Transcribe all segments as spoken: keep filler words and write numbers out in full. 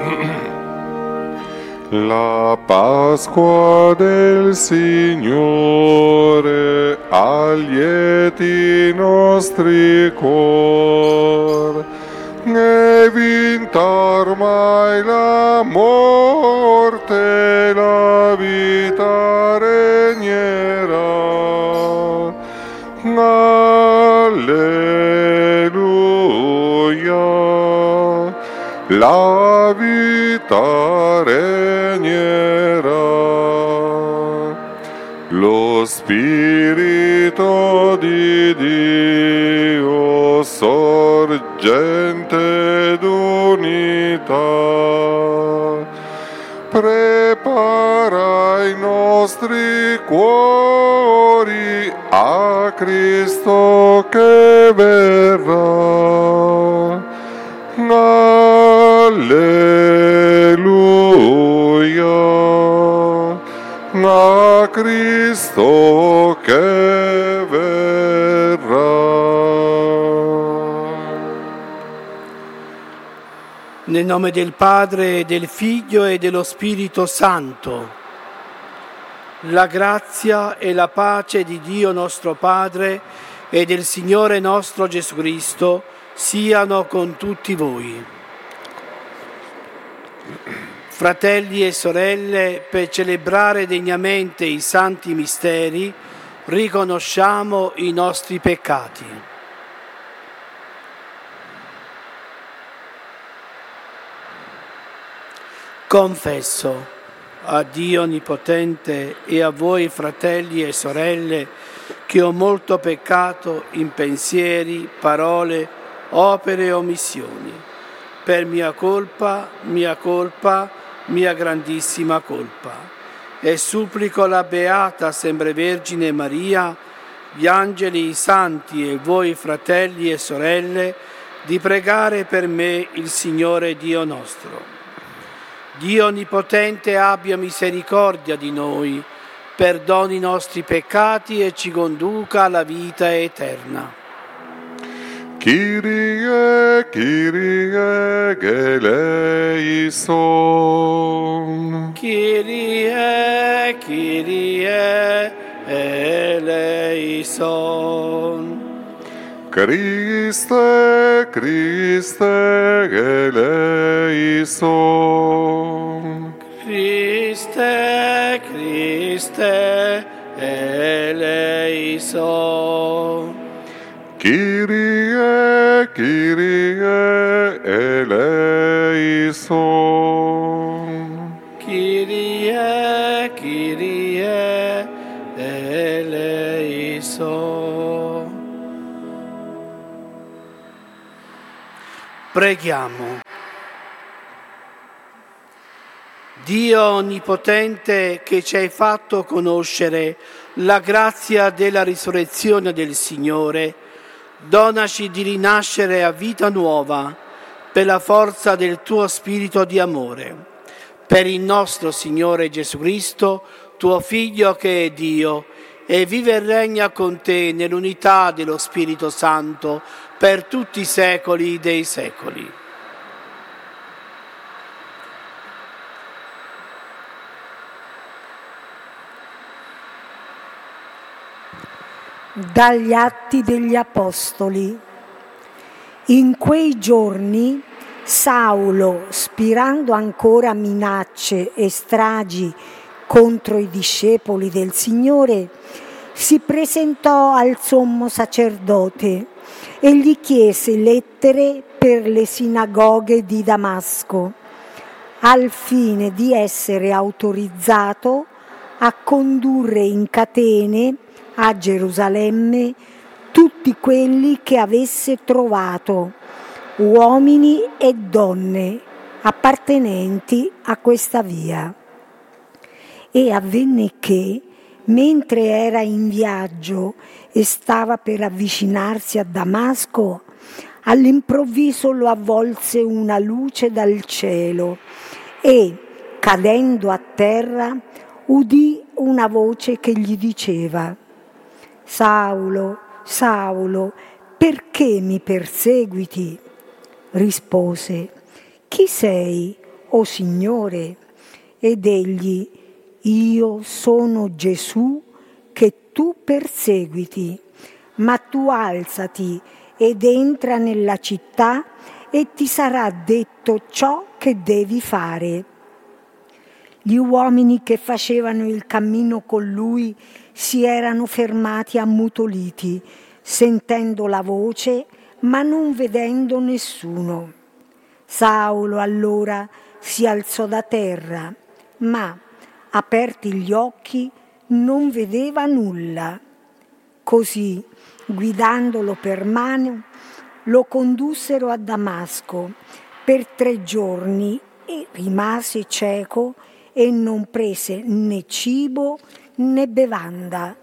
La Pasqua del Signore allieti i nostri cor, è vinta ormai la morte, la vita regnerà. Alleluia, la vita regnerà. Lo Spirito di Dio, sorgente d'unità, prepara i nostri cuori a Cristo che verrà. Alleluia, a Cristo che verrà. Nel nome del Padre, del Figlio e dello Spirito Santo, la grazia e la pace di Dio nostro Padre e del Signore nostro Gesù Cristo siano con tutti voi. Fratelli e sorelle, per celebrare degnamente i santi misteri, riconosciamo i nostri peccati. Confesso a Dio Onnipotente e a voi, fratelli e sorelle, che ho molto peccato in pensieri, parole, opere e omissioni, per mia colpa, mia colpa, mia grandissima colpa. E supplico la Beata Sempre Vergine Maria, gli angeli, i santi e voi, fratelli e sorelle, di pregare per me il Signore Dio nostro. Dio Onnipotente abbia misericordia di noi, perdoni i nostri peccati e ci conduca alla vita eterna. Kyrie, Kyrie, eleison. Kyrie, Kyrie, eleison. Christe, Christe, eleison. Christe, Christe, eleison. Kyrie, Kyrie, eleison. Kyrie, Kyrie, eleison. Preghiamo. Dio Onnipotente, che ci hai fatto conoscere la grazia della risurrezione del Signore, donaci di rinascere a vita nuova per la forza del tuo Spirito di amore. Per il nostro Signore Gesù Cristo, tuo Figlio che è Dio, e vive e regna con te nell'unità dello Spirito Santo per tutti i secoli dei secoli. Dagli Atti degli Apostoli. In quei giorni Saulo, spirando ancora minacce e stragi contro i discepoli del Signore, si presentò al sommo sacerdote e gli chiese lettere per le sinagoghe di Damasco, al fine di essere autorizzato a condurre in catene a Gerusalemme tutti quelli che avesse trovato, uomini e donne appartenenti a questa via. E avvenne che, mentre era in viaggio e stava per avvicinarsi a Damasco, all'improvviso lo avvolse una luce dal cielo e, cadendo a terra, udì una voce che gli diceva: Saulo, Saulo, perché mi perseguiti? Rispose: chi sei, o Signore? Ed egli: io sono Gesù che tu perseguiti, ma tu alzati ed entra nella città e ti sarà detto ciò che devi fare. Gli uomini che facevano il cammino con lui si erano fermati ammutoliti, sentendo la voce ma non vedendo nessuno. Saulo allora si alzò da terra, ma, aperti gli occhi, non vedeva nulla. Così, guidandolo per mano, lo condussero a Damasco. Per tre giorni e rimase cieco e non prese né cibo né bevanda.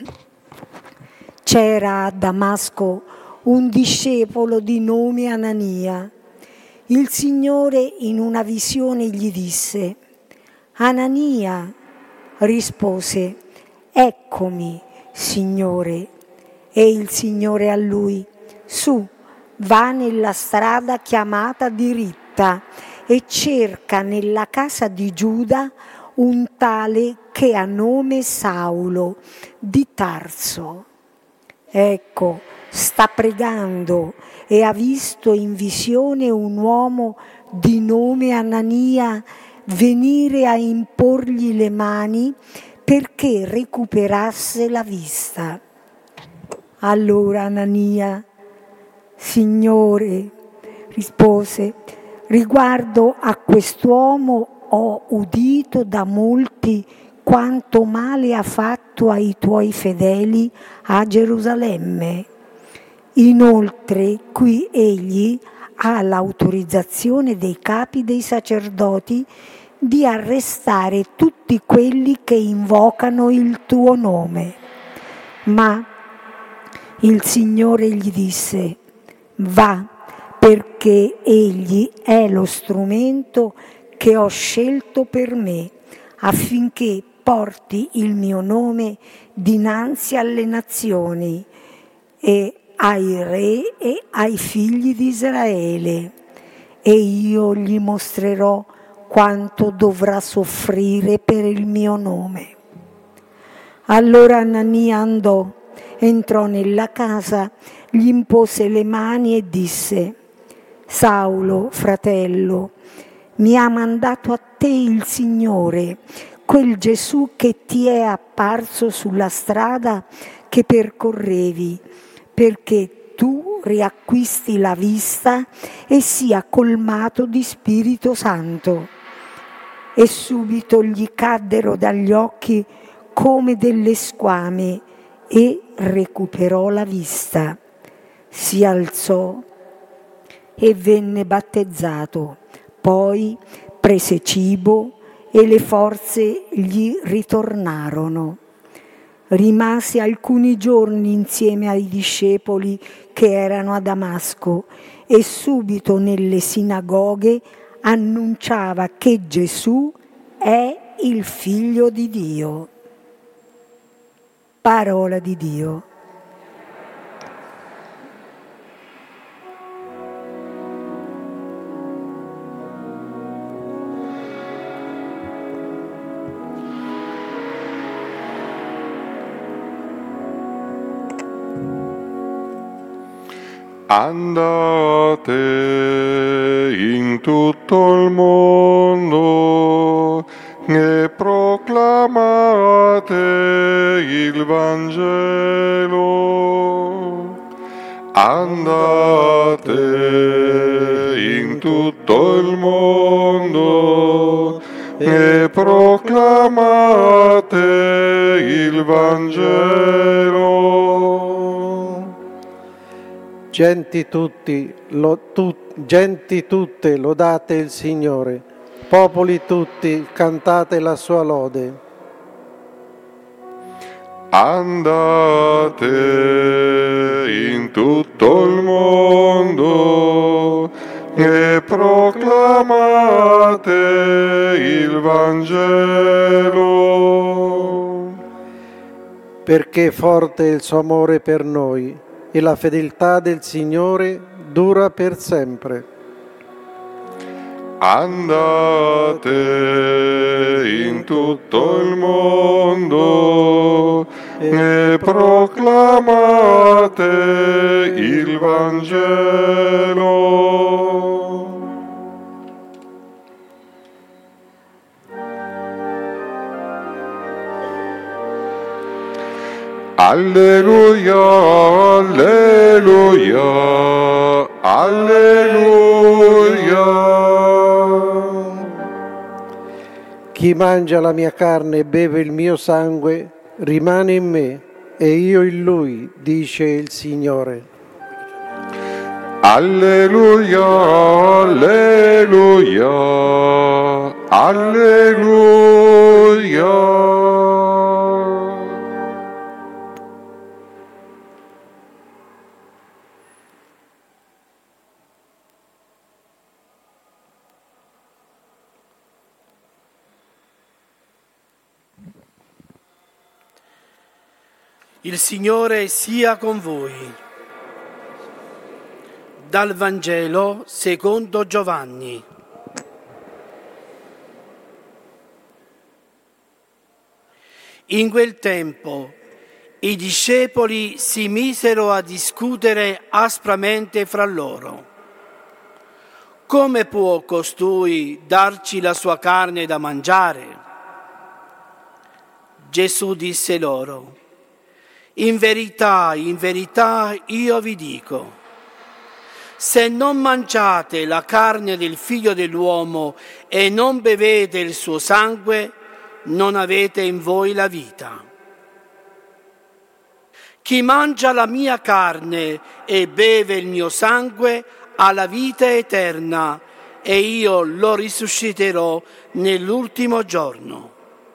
C'era a Damasco un discepolo di nome Anania. Il Signore in una visione gli disse: Anania. Rispose: eccomi, Signore. E il Signore a lui: su, va nella strada chiamata diritta e cerca nella casa di Giuda un tale che ha nome Saulo di Tarso. Ecco, sta pregando e ha visto in visione un uomo di nome Anania venire a imporgli le mani perché recuperasse la vista. Allora Anania: Signore, rispose, riguardo a quest'uomo ho udito da molti quanto male ha fatto ai tuoi fedeli a Gerusalemme. Inoltre qui egli ha l'autorizzazione dei capi dei sacerdoti di arrestare tutti quelli che invocano il tuo nome. Ma il Signore gli disse: va, perché egli è lo strumento che ho scelto per me, affinché porti il mio nome dinanzi alle nazioni e ai re e ai figli di Israele, e io gli mostrerò quanto dovrà soffrire per il mio nome. Allora Anania andò, entrò nella casa, gli impose le mani e disse: Saulo, fratello, mi ha mandato a te il Signore, quel Gesù che ti è apparso sulla strada che percorrevi, perché tu riacquisti la vista e sia colmato di Spirito Santo. E subito gli caddero dagli occhi come delle squame e recuperò la vista. Si alzò e venne battezzato, poi prese cibo e le forze gli ritornarono. Rimase alcuni giorni insieme ai discepoli che erano a Damasco e subito nelle sinagoghe annunciava che Gesù è il Figlio di Dio. Parola di Dio. Andate in tutto il mondo e proclamate il Vangelo. Andate in tutto il mondo e proclamate il Vangelo. Genti tutti, lo, tu, genti tutte, lodate il Signore. Popoli tutti, cantate la sua lode. Andate in tutto il mondo e proclamate il Vangelo. Perché forte è il suo amore per noi e la fedeltà del Signore dura per sempre. andate in tutto il mondo e proclamate il Vangelo. Alleluia, alleluia, alleluia. Chi mangia la mia carne e beve il mio sangue rimane in me e io in lui, dice il Signore. Alleluia, alleluia, alleluia. Il Signore sia con voi. Dal Vangelo secondo Giovanni. In quel tempo i discepoli si misero a discutere aspramente fra loro. Come può costui darci la sua carne da mangiare? Gesù disse loro: in verità, in verità io vi dico, se non mangiate la carne del Figlio dell'uomo e non bevete il suo sangue, non avete in voi la vita. Chi mangia la mia carne e beve il mio sangue ha la vita eterna e io lo risusciterò nell'ultimo giorno.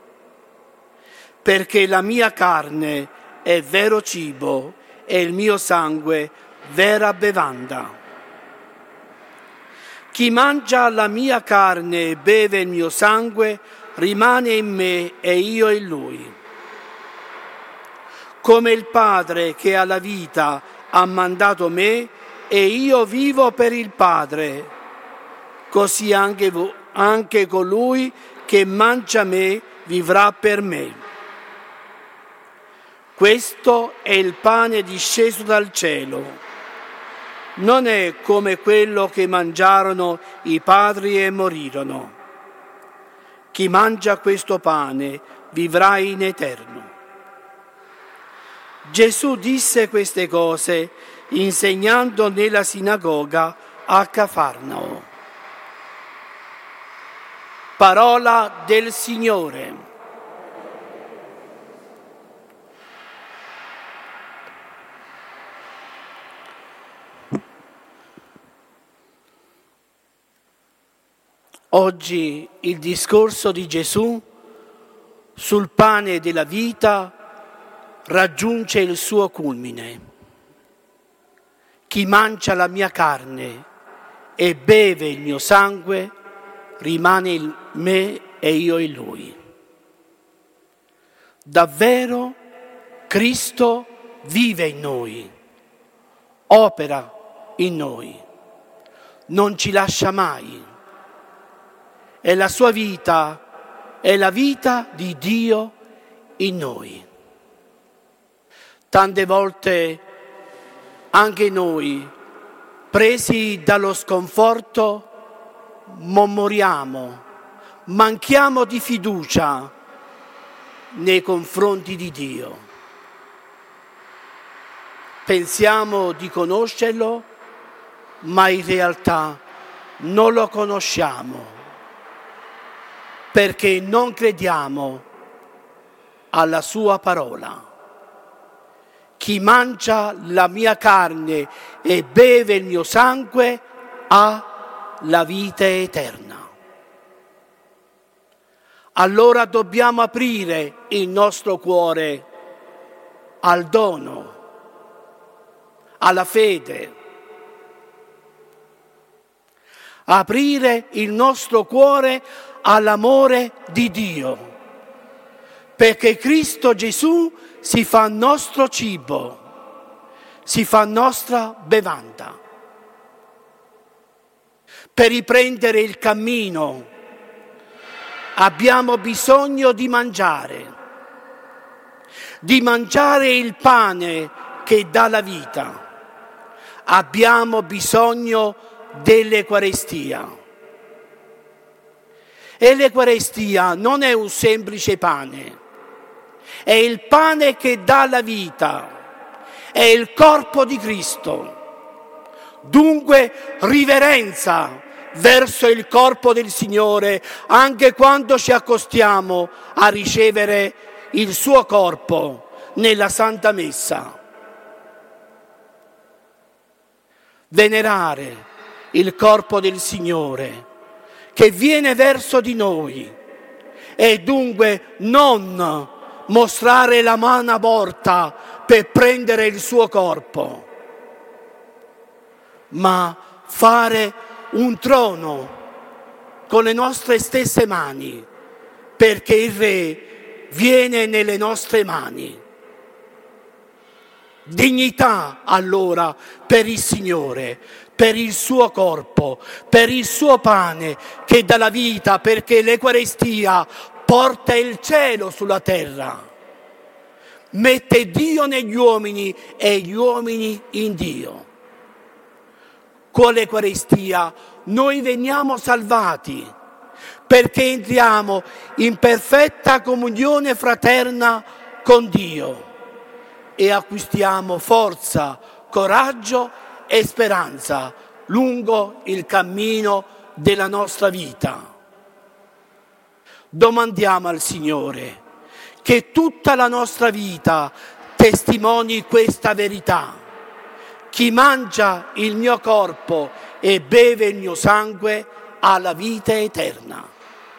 Perché la mia carne è vero cibo e il mio sangue vera bevanda. Chi mangia la mia carne e beve il mio sangue rimane in me e io in lui. Come il Padre che ha la vita ha mandato me e io vivo per il Padre, così anche, vo- anche colui che mangia me vivrà per me. Questo è il pane disceso dal cielo. Non è come quello che mangiarono i padri e morirono. Chi mangia questo pane vivrà in eterno. Gesù disse queste cose insegnando nella sinagoga a Cafarnao. Parola del Signore. Oggi il discorso di Gesù sul pane della vita raggiunge il suo culmine. Chi mangia la mia carne e beve il mio sangue rimane in me e io in lui. Davvero Cristo vive in noi, opera in noi, non ci lascia mai. E la sua vita è la vita di Dio in noi. Tante volte anche noi, presi dallo sconforto, mormoriamo, manchiamo di fiducia nei confronti di Dio. Pensiamo di conoscerlo, ma in realtà non lo conosciamo. Perché non crediamo alla sua parola. Chi mangia la mia carne e beve il mio sangue ha la vita eterna. Allora dobbiamo aprire il nostro cuore al dono, alla fede. Aprire il nostro cuore all'amore di Dio, perché Cristo Gesù si fa nostro cibo, si fa nostra bevanda. per riprendere il cammino abbiamo bisogno di mangiare, di mangiare il pane che dà la vita. Abbiamo bisogno dell'Eucarestia. E l'Eucarestia non è un semplice pane, è il pane che dà la vita, è il corpo di Cristo. Dunque riverenza verso il corpo del Signore anche quando ci accostiamo a ricevere il suo corpo nella Santa Messa. Venerare il corpo del Signore che viene verso di noi e dunque non mostrare la mano morta per prendere il suo corpo, ma fare un trono con le nostre stesse mani, perché il Re viene nelle nostre mani. Dignità allora per il Signore, per il suo corpo, per il suo pane che dà la vita, perché l'Eucarestia porta il cielo sulla terra, mette Dio negli uomini e gli uomini in Dio. Con l'Eucarestia noi veniamo salvati perché entriamo in perfetta comunione fraterna con Dio e acquistiamo forza, coraggio e speranza lungo il cammino della nostra vita. Domandiamo al Signore che tutta la nostra vita testimoni questa verità. Chi mangia il mio corpo e beve il mio sangue ha la vita eterna.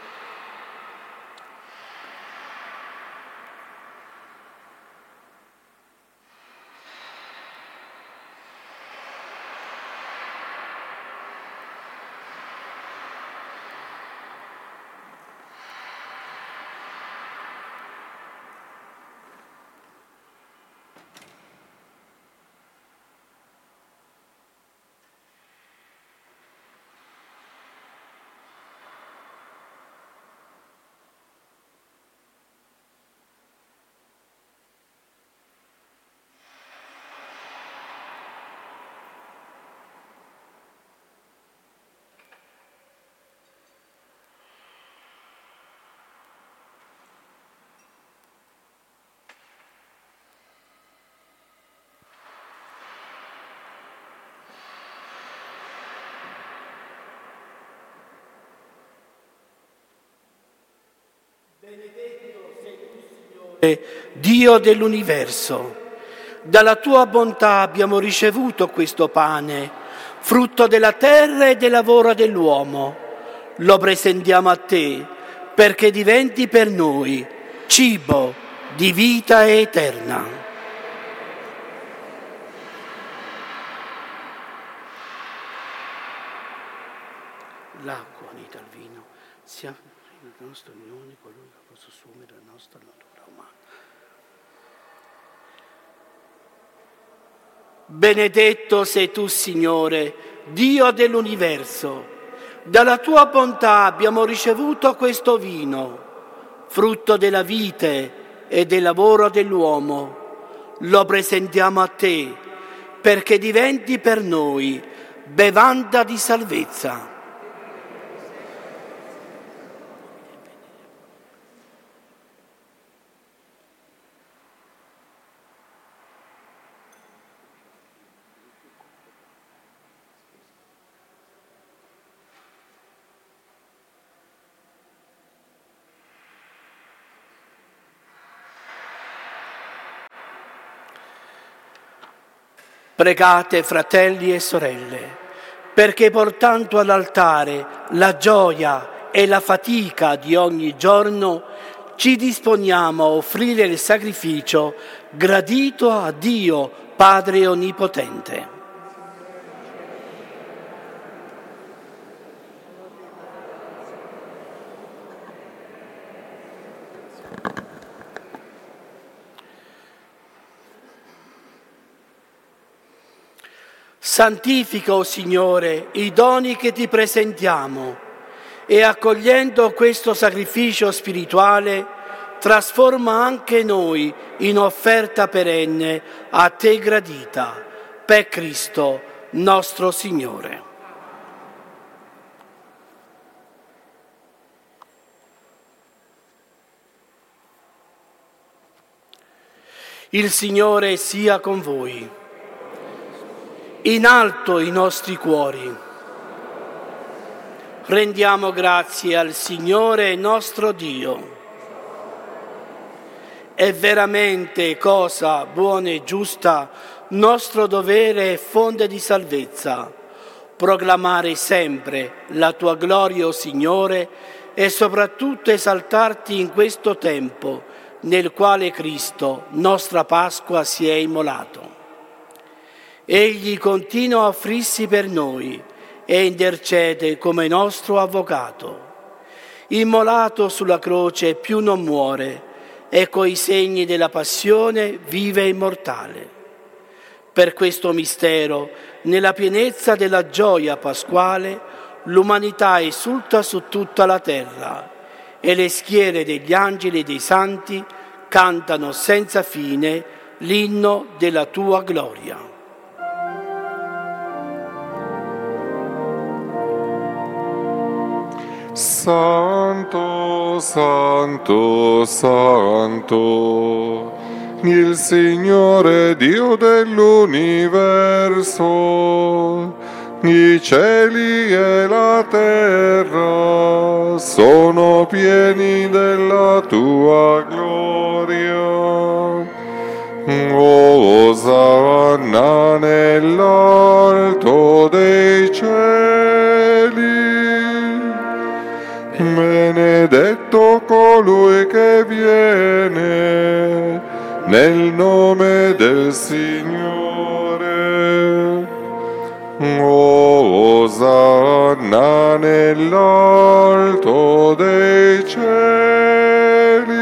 Benedetto sei tu, Signore, Dio dell'universo. Dalla tua bontà abbiamo ricevuto questo pane, frutto della terra e del lavoro dell'uomo. Lo presentiamo a te perché diventi per noi cibo di vita eterna. L'acqua unita al vino sia la nostra unione, colui che possa assumere la nostra natura umana. Benedetto sei tu, Signore, Dio dell'universo. Dalla tua bontà abbiamo ricevuto questo vino, frutto della vite e del lavoro dell'uomo. Lo presentiamo a te perché diventi per noi bevanda di salvezza. Pregate, fratelli e sorelle, perché portando all'altare la gioia e la fatica di ogni giorno, ci disponiamo a offrire il sacrificio gradito a Dio Padre Onnipotente. Santifica, o Signore, i doni che ti presentiamo e accogliendo questo sacrificio spirituale trasforma anche noi in offerta perenne a te gradita, per Cristo nostro Signore. Il Signore sia con voi. In alto i nostri cuori. Rendiamo grazie al Signore nostro Dio. È veramente cosa buona e giusta, nostro dovere e fonte di salvezza, proclamare sempre la tua gloria, o Signore, e soprattutto esaltarti in questo tempo nel quale Cristo, nostra Pasqua, si è immolato. Egli continua a offrirsi per noi e intercede come nostro avvocato. Immolato sulla croce più non muore e coi segni della passione vive immortale. Per questo mistero, nella pienezza della gioia pasquale, l'umanità esulta su tutta la terra e le schiere degli angeli e dei santi cantano senza fine l'inno della tua gloria. Santo, Santo, Santo, il Signore Dio dell'universo, i cieli e la terra sono pieni della tua gloria. Osanna nell'alto dei cieli. Benedetto colui che viene nel nome del Signore. Osanna nell'alto dei cieli.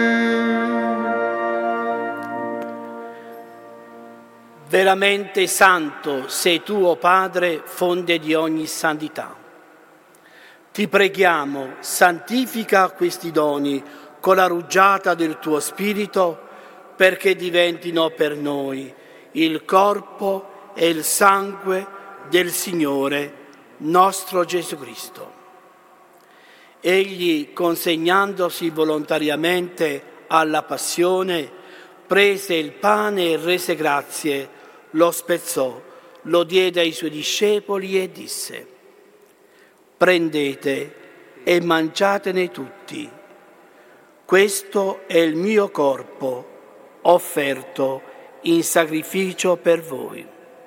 Veramente santo sei tu, o Padre, fonte di ogni santità. Ti preghiamo, santifica questi doni con la rugiada del tuo Spirito, perché diventino per noi il corpo e il sangue del Signore nostro Gesù Cristo. Egli, consegnandosi volontariamente alla passione, prese il pane e rese grazie, lo spezzò, lo diede ai suoi discepoli e disse: prendete e mangiatene tutti. Questo è il mio corpo, offerto in sacrificio per voi.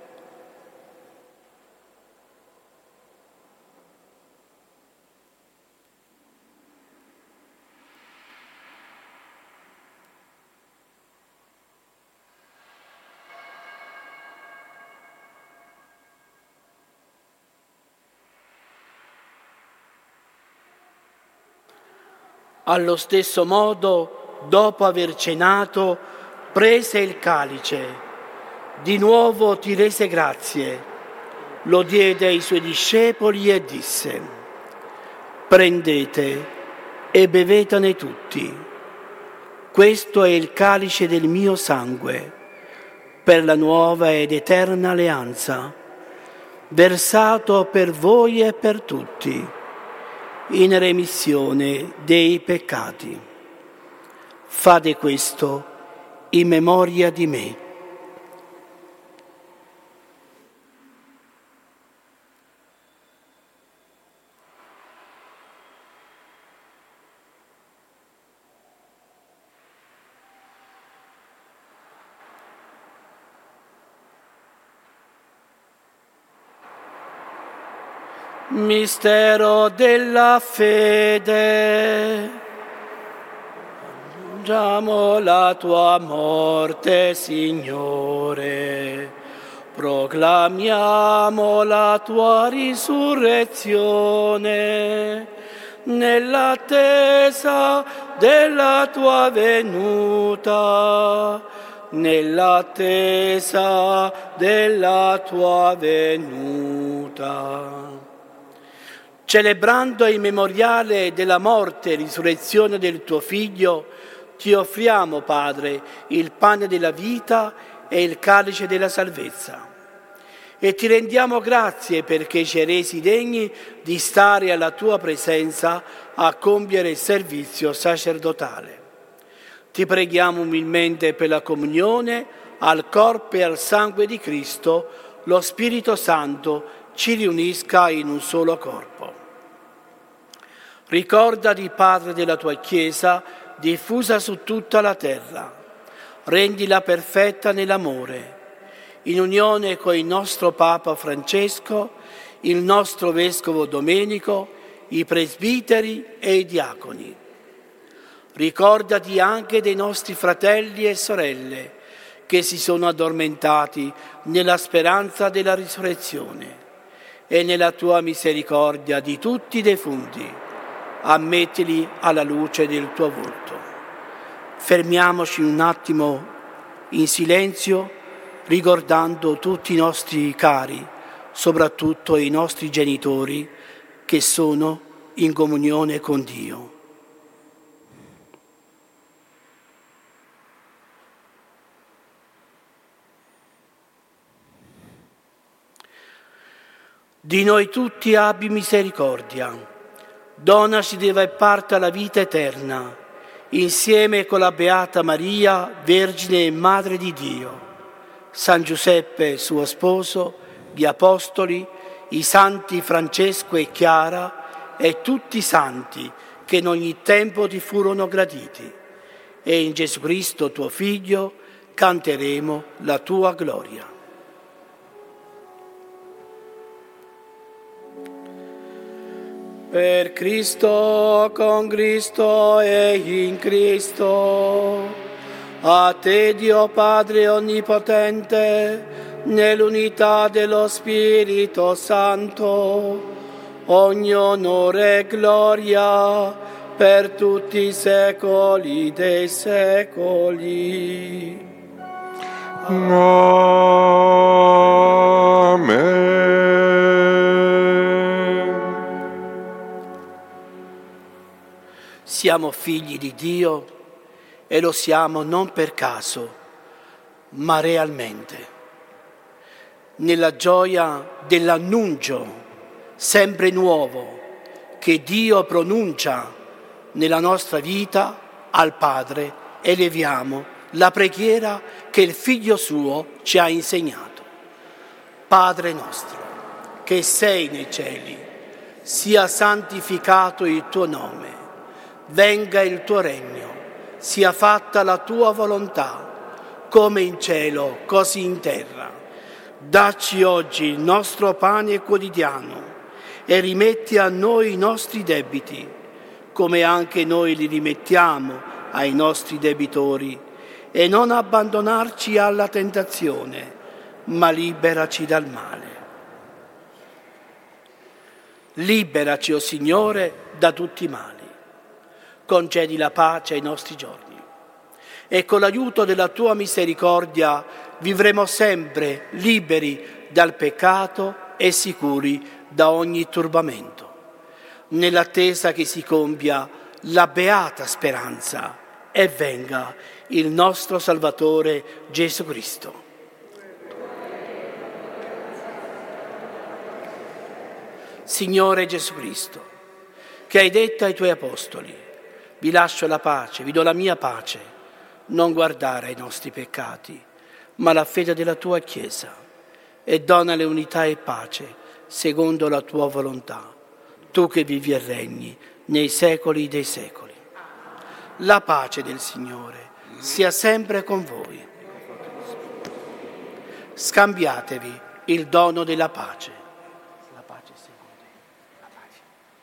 Allo stesso modo, dopo aver cenato, prese il calice, di nuovo ti rese grazie, lo diede ai suoi discepoli e disse: prendete e bevetene tutti. Questo è il calice del mio sangue, per la nuova ed eterna alleanza, versato per voi e per tutti, in remissione dei peccati. Fate questo in memoria di me. Mistero della fede, annunciamo la tua morte, Signore, proclamiamo la tua risurrezione, nell'attesa della tua venuta. nell'attesa della tua venuta. Celebrando il memoriale della morte e risurrezione del tuo Figlio, ti offriamo, Padre, il pane della vita e il calice della salvezza. E ti rendiamo grazie perché ci hai resi degni di stare alla tua presenza a compiere il servizio sacerdotale. Ti preghiamo umilmente per la comunione al corpo e al sangue di Cristo, lo Spirito Santo ci riunisca in un solo corpo. Ricordati, Padre, della tua Chiesa diffusa su tutta la terra. Rendila perfetta nell'amore, in unione con il nostro Papa Francesco, il nostro Vescovo Domenico, i presbiteri e i diaconi. Ricordati anche dei nostri fratelli e sorelle che si sono addormentati nella speranza della risurrezione e nella tua misericordia di tutti i defunti. Ammettili alla luce del tuo volto. Fermiamoci un attimo in silenzio, ricordando tutti i nostri cari, soprattutto i nostri genitori, che sono in comunione con Dio. Di noi tutti abbi misericordia. Donaci di aver parte alla vita eterna, insieme con la Beata Maria, Vergine e Madre di Dio, San Giuseppe, suo sposo, gli Apostoli, i santi Francesco e Chiara e tutti i santi che in ogni tempo ti furono graditi. E in Gesù Cristo, tuo Figlio, canteremo la tua gloria. Per Cristo, con Cristo e in Cristo, a te Dio Padre Onnipotente, nell'unità dello Spirito Santo, ogni onore e gloria per tutti i secoli dei secoli. Amen. Siamo figli di Dio e lo siamo non per caso, ma realmente. Nella gioia dell'annuncio sempre nuovo che Dio pronuncia nella nostra vita al Padre, eleviamo la preghiera che il Figlio suo ci ha insegnato. Padre nostro, che sei nei cieli, sia santificato il tuo nome. Venga il tuo regno, sia fatta la tua volontà, come in cielo, così in terra. Dacci oggi il nostro pane quotidiano e rimetti a noi i nostri debiti, come anche noi li rimettiamo ai nostri debitori, e non abbandonarci alla tentazione, ma liberaci dal male. Liberaci, o Signore, da tutti i mali. Concedi la pace ai nostri giorni e con l'aiuto della tua misericordia vivremo sempre liberi dal peccato e sicuri da ogni turbamento, nell'attesa che si compia la beata speranza e venga il nostro Salvatore Gesù Cristo. Signore Gesù Cristo, che hai detto ai tuoi apostoli: vi lascio la pace, vi do la mia pace, non guardare ai nostri peccati, ma la fede della tua Chiesa, e donale unità e pace, secondo la tua volontà, tu che vivi e regni nei secoli dei secoli. La pace del Signore sia sempre con voi. Scambiatevi il dono della pace. La pace sia con te. La pace.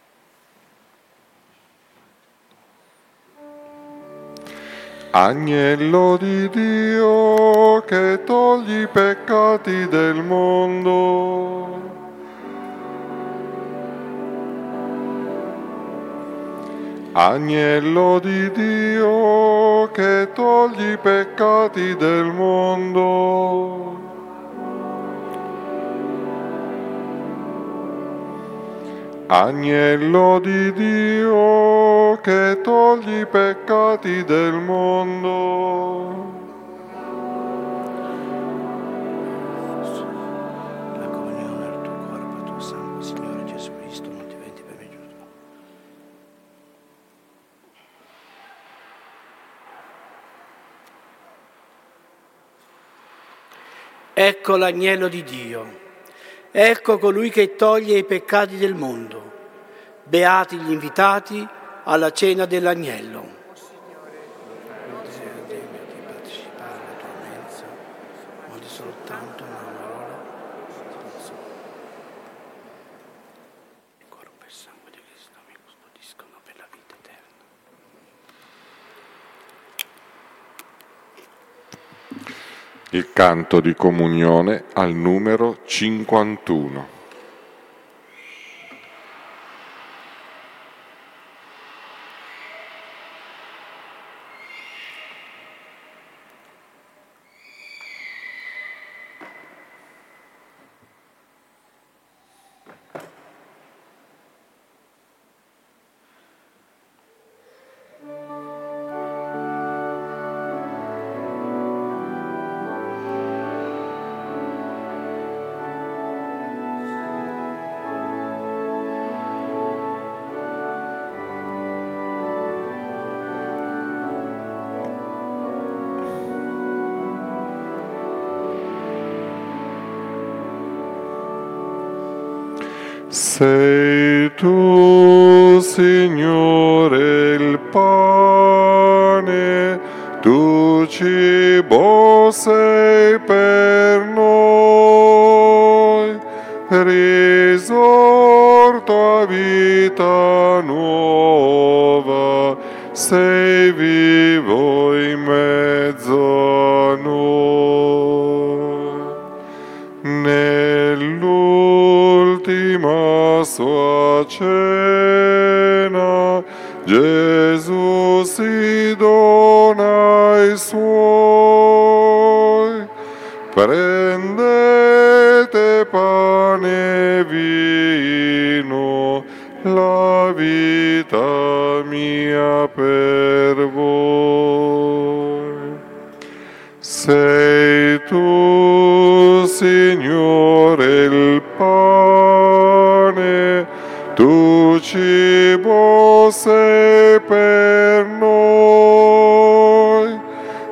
Agnello di Dio che togli i peccati del mondo, Agnello di Dio che togli i peccati del mondo. Agnello di Dio che togli i peccati del mondo. La comunione del tuo corpo e tuo sangue, Signore Gesù Cristo, non diventi per me giusto. Ecco l'agnello di Dio, ecco colui che toglie i peccati del mondo. Beati gli invitati alla cena dell'agnello. Non sei degno di partecipare alla tua mensa, ma di soltanto una parola. Il corpo e il sangue di Cristo mi custodiscono per la vita eterna. Il canto di comunione al numero cinquantuno. Sei tu, Signore, il pane, tu cibo sei per noi, risorto a vita nuova, sei vivo in mezzo a noi. Nell'ultima sua cena Gesù si dona ai suoi. Prendete pane e vino, la vita mia per voi. Sei tu, Signore, il pane, tu cibo sei per noi,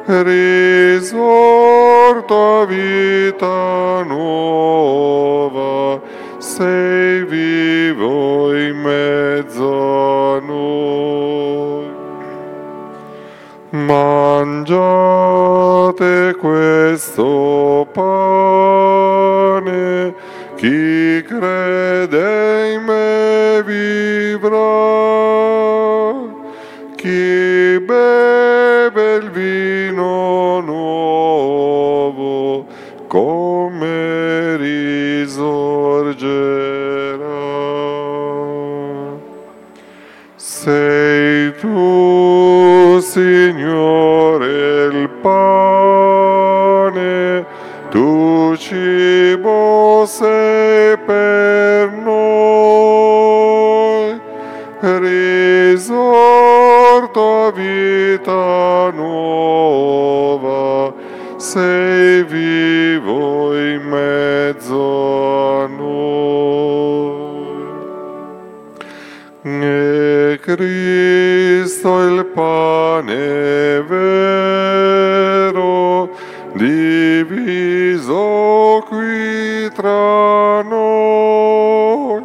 risorto a vita nuova, sei vivo in mezzo a noi. Mangiate questo pane, chi crede in me vivrà, chi beve il vino nuovo come risorgerà. Sei tu, Signore, il pane, tu cibo sei per noi, risorto a vita nuova, sei vivo in mezzo a noi. E Cristo il pane vero, diviso qui tra noi,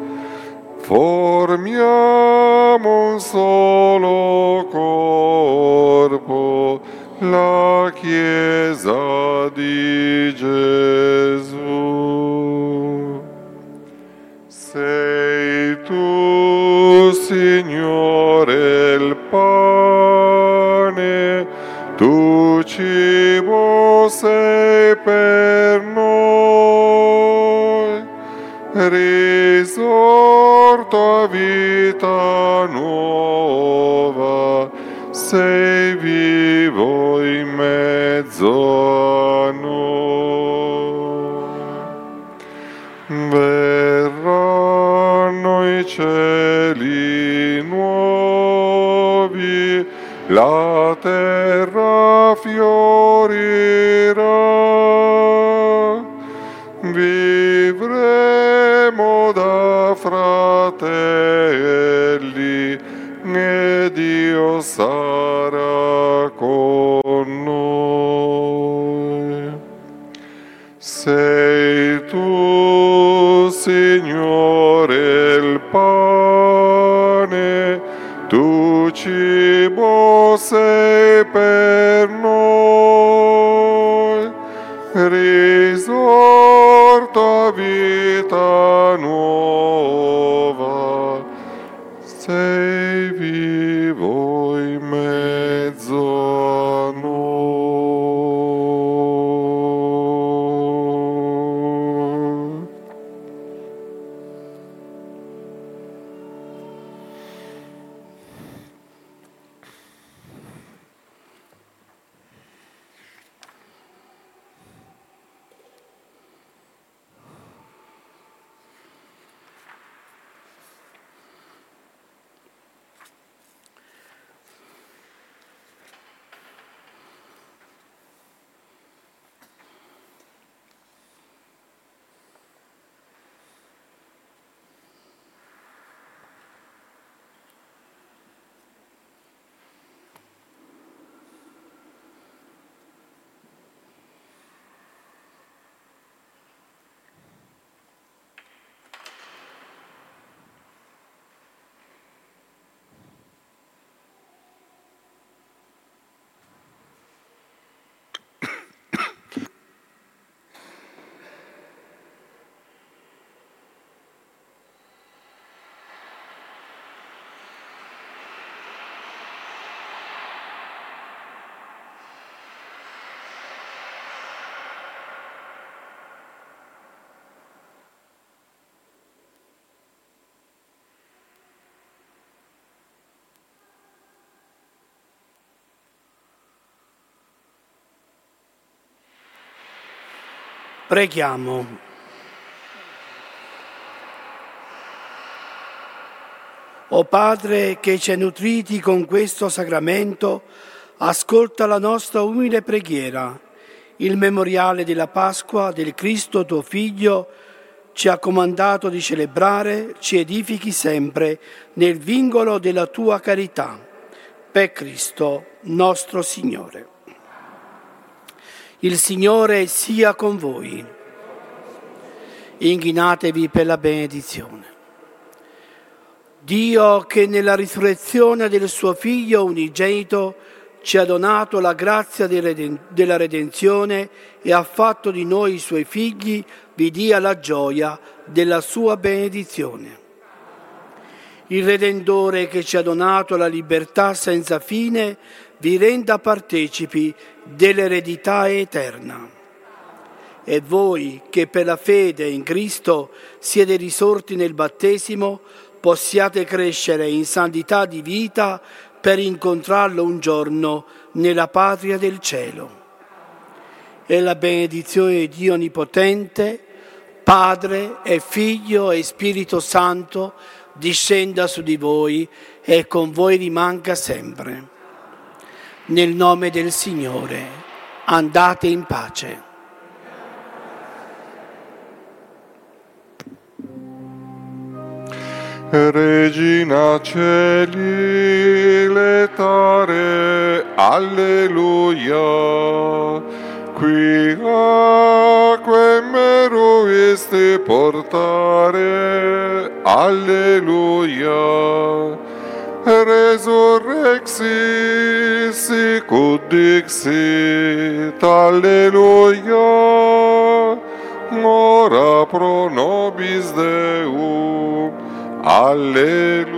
formiamo un solo corpo, la Chiesa di Gesù. Sei tu, Signore, il pane, tu cibo sei per noi, risorto a vita nuova, sei vivo in mezzo a noi. Verranno i cieli nuovi, la terra fiorirà, vivremo da fratelli e Dio sarà con noi. Sei tu, Signore, il pane, tu cibo sei per noi, risorto a vita nuova, sei vivo in mezzo a noi. Preghiamo. O Padre che ci hai nutriti con questo sacramento, ascolta la nostra umile preghiera. Il memoriale della Pasqua del Cristo tuo Figlio ci ha comandato di celebrare, ci edifichi sempre nel vincolo della tua carità. Per Cristo nostro Signore. Il Signore sia con voi. Inchinatevi per la benedizione. Dio che nella risurrezione del suo Figlio unigenito ci ha donato la grazia della redenzione e ha fatto di noi i suoi figli, vi dia la gioia della sua benedizione. Il Redentore che ci ha donato la libertà senza fine vi renda partecipi dell'eredità eterna. E voi che per la fede in Cristo siete risorti nel battesimo, possiate crescere in santità di vita per incontrarlo un giorno nella patria del cielo. E la benedizione di Dio Onnipotente, Padre e Figlio e Spirito Santo, discenda su di voi e con voi rimanga sempre. Nel nome del Signore, andate in pace. Regina Celi, letare, alleluia, qui acque meruisti portare, alleluia, resurrexis sicut dixit, alleluia, ora pro nobis Deum, alleluia.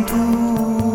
gioventù.